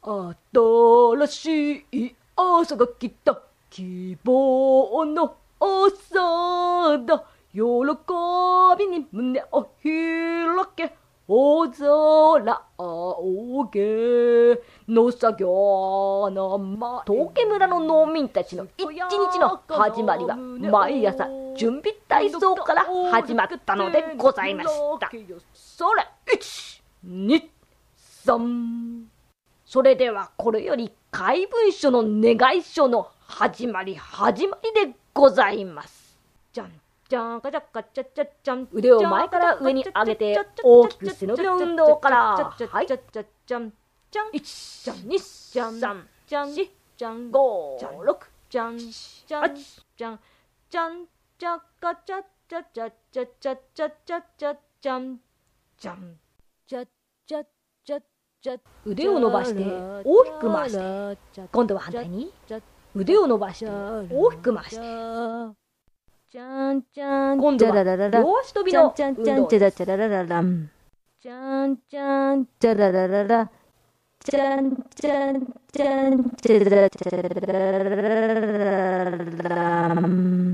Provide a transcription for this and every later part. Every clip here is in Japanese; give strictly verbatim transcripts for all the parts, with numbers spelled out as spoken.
新しい朝が来た、希望の朝だ。喜びに胸を開け、大空仰げ。農作業の間、東家村の農民たちの一日の始まりは毎朝準備体操から始まったのでございました。それ、いち、に、さん。それではこれより怪文書の願い書の始まり始まりでございます。じゃんじゃんかじゃかちゃちゃちゃん。腕を前から上に上げて大きく背伸びの運動から。はい。じゃじゃじゃんじゃん。いちじゃんにじゃんさんじゃんよんじゃんごじゃんろくじゃんじゃんじゃんじゃんじゃかちゃちゃちゃちゃちゃちゃちゃちゃじゃんじゃんじゃじゃじゃじゃ。腕を伸ばして大きく回して、今度は反対に腕を伸ばして大きく回して、じゃんじゃん、今度は両足跳びの運動です。じゃんじゃんじゃんじゃらららら、じゃんじゃんじゃんじゃらららら。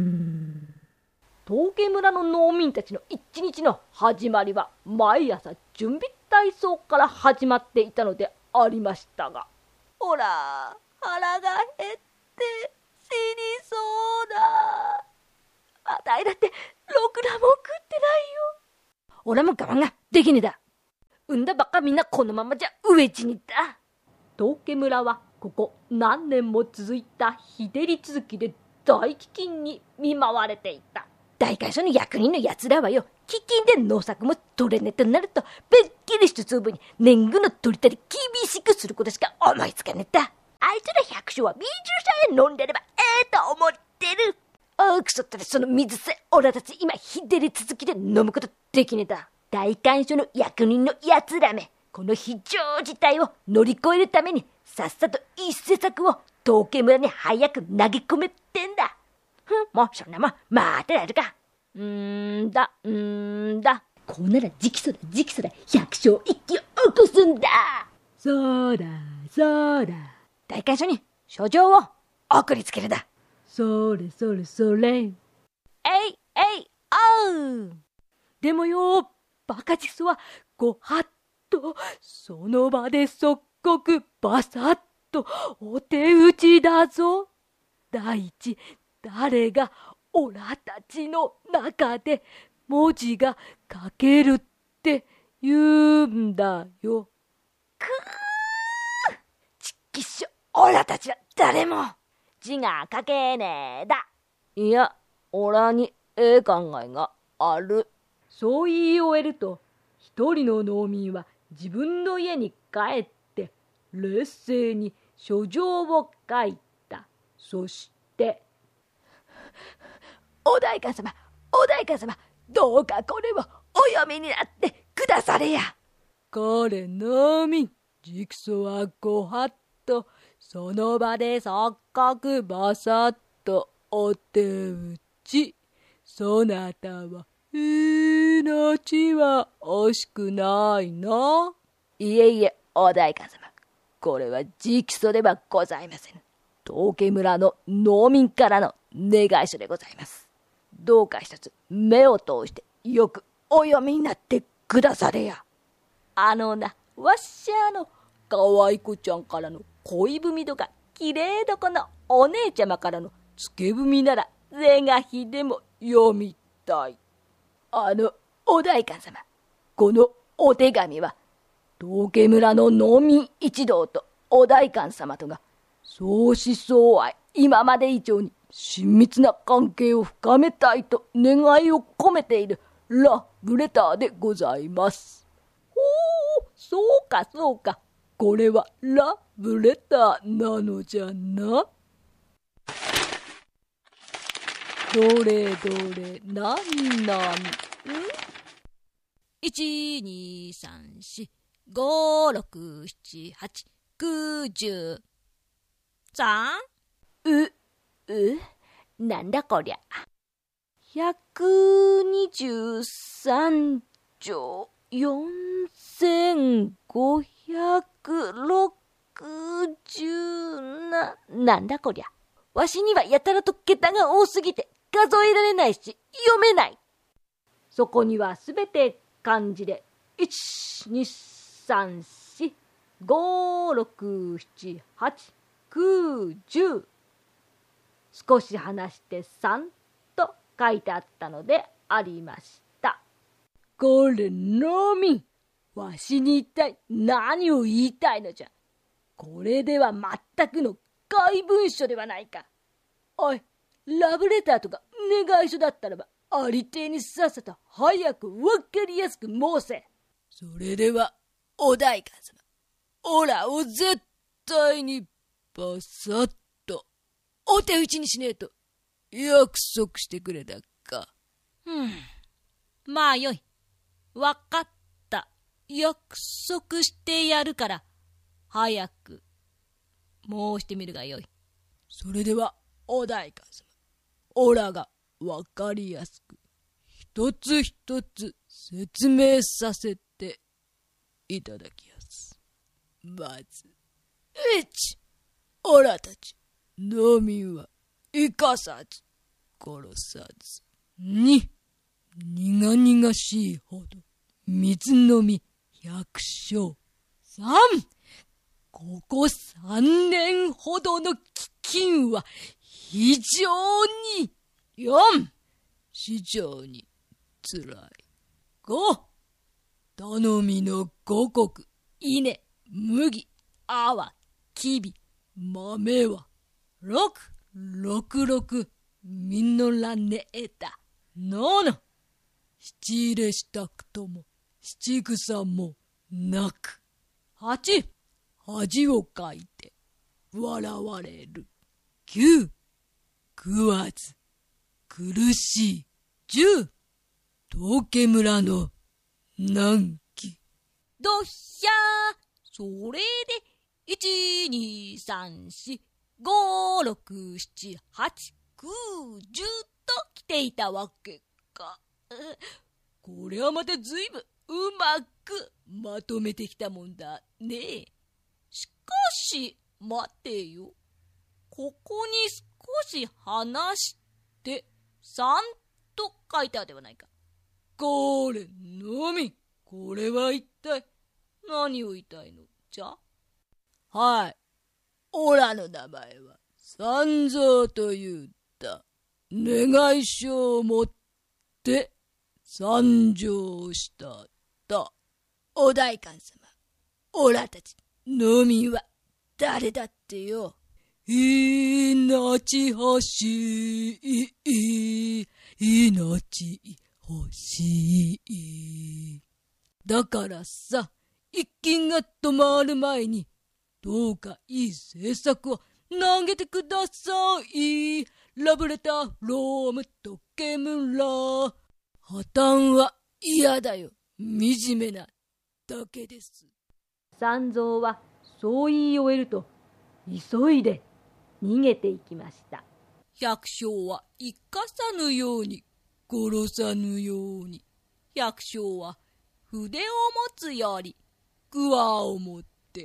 東家村の農民たちの一日の始まりは毎朝準備体操から始まっていたのでありましたが、ほら腹が減って死にそうだ。あたいだってろくなもん食ってないよ。俺も我慢ができねえだ。産んだばっかみんなこのままじゃ飢え死にだ。東家村はここ何年も続いた日照り続きで大飢饉に見舞われていた。大会所の役人のやつらはよ、飢饉で農作も取れねえとなると、べっきり一粒に年貢の取りたり厳しくすることしか思いつかねえだ。あいつら百姓は水さえ飲んでればええと思ってる。ああ、くそったらその水さえオラたち今日照り続きで飲むことできねえだ。大官所の役人のやつらめ、この非常事態を乗り越えるためにさっさと一施策を東家村に早く投げ込めってんだ。ふん、もうそんなもん待ってられるか。うーんだうーんだ、こうなら直訴だ直訴だ、百姓一揆を起こすんだ。そうだそうだ、大官所に書状を送りつけるだ。それそれそれ、えいえいおう。でもよ、バカチクソはごはっとその場で即刻バサッとお手打ちだぞ。第一、誰がオラたちの中で文字が書けるって言うんだよ。くー、ちっきしょ、オラたちは誰も字が書けねえだ。いや、オラにええ考えがある。そう言い終えると、一人の農民は自分の家に帰って劣勢に書状を書いた。そしてお代官様、お代官様、どうかこれをお読みになってくだされや。彼のみ直訴はごはっとその場で即刻バサッとお手打ち。そなたは命は惜しくないな。いえいえ、お代官様、これは直訴ではございません。東家村の農民からの願い書でございます。どうか一つ目を通してよくお読みになってくだされや。あのな、わっしゃのかわいこちゃんからの恋文とか、きれいどこのお姉ちゃまからのつけ文なら是が非でも読みたい。あのお代官様、このお手紙は東家村の農民一同とお代官様とが相思相愛、今まで以上に親密な関係を深めたいと願いを込めているラブレターでございます。ほう、そうかそうか、これはラブレターなのじゃな。どれどれ、なになに、ん ?いち、に、さん、し、ご、ろく、しち、はち、く、じゅう。さん? う、う、なんだこりゃ。ひゃくにじゅうさんじょうよんせんごひゃくろくなんだこりゃ。わしにはやたらと桁が多すぎて数えられないし読めない。そこにはすべて漢字でいち、に、さん、し、ご、ろく、しち、はち、きゅう、じゅう。少し離してさんと書いてあったのでありました。これのみ、わしに一体何を言いたいのじゃ。これでは全くの怪文書ではないか。おい、ラブレターとか願い書だったらば、ありていにさっさと早くわかりやすく申せ。 それでは、お代官様、オラを絶対にバサッとお手打ちにしねえと約束してくれたか。 うん。まあよい。わかった。約束してやるから、早く申してみるがよい。 それでは、お代官様、オラがわかりやすく、一つ一つ説明させていただきやす。まず、いち、オラたち、農民は生かさず、殺さず。に、苦々しいほど、水飲み百姓。さん、ここ三年ほどの飢饉は非常に。よん、非常につらい。ご、頼みの五穀、稲、麦、粟、きび、豆は、ろく、ろくろく、実らねえた。なな、七入れしたくとも、七草もなく。はち、恥をかいて、笑われる。きゅう、食わず、苦しい。じゅう、東家村の難儀。 どっしゃー。それで、いち、に、さん、し、ご、ろく、しち、はち、きゅう、じゅうと来ていたわけか。 これはまたずいぶんうまくまとめてきたもんだね。 しかし、待てよ。ここに少し離して、さんと書いてあるではないか。 これのみ、これは一体何を言いたいのじゃ。 はい、オラの名前は三蔵と言った。願い書を持って参上しただ。お代官様、オラたち農民は誰だってよ。命欲しい、命欲しい。だからさ、一金が止まる前に、どうかいい政策を投げてください。ラブレターロームとけむら。破綻は嫌だよ。惨めなだけです。 三蔵はそう言い終えると、急いで逃げていきました。 百姓は生かさぬように、殺さぬように。 百姓は筆を持つより、 桑を持って。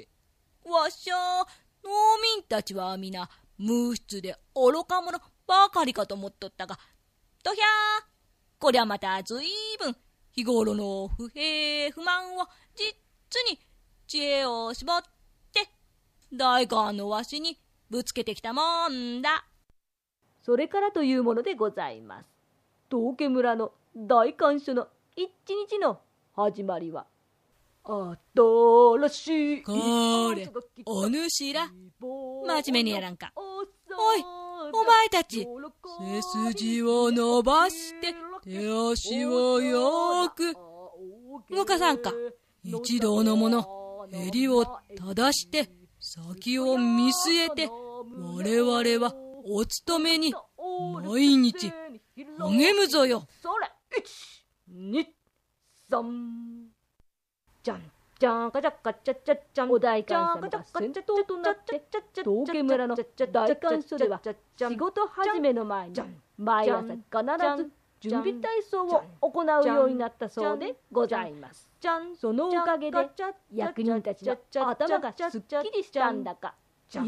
わっしゃー、農民たちは皆無質で愚か者ばかりかと思っとったが、とひゃー、こりゃまたずいぶん日頃の不平不満を実に知恵を絞って代官のわしにぶつけてきたもんだ。 それからというものでございます。東家村の代官所の一日の始まりは、新しいこれ、お主ら、 真面目にやらんか。 おい、お前たち、背筋を伸ばして手足をよーく動かさんか。 一同の者、襟を正して先を見据えて、我々はお勤めに毎日励むぞよ。 それ、いち、に、さん。じゃんじゃんかじゃかちゃちゃちゃん。お代官様が先頭となって東家村の代官所では仕事始めの前に毎朝必ず準備体操を行うようになったそうでございます。そのおかげで役人たちの頭がすっきりしたんだか、いや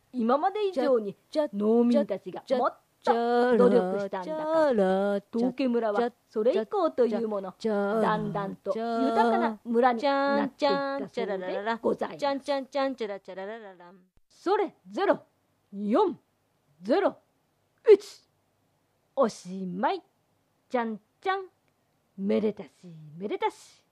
今まで以上に農民たちがもっと努力したんだから道家村はそれ以降というものだんだんと豊かな村になっていったそうでございます。それゼロよんゼロいちおしまい。ちゃんちゃんめでたしめでたし。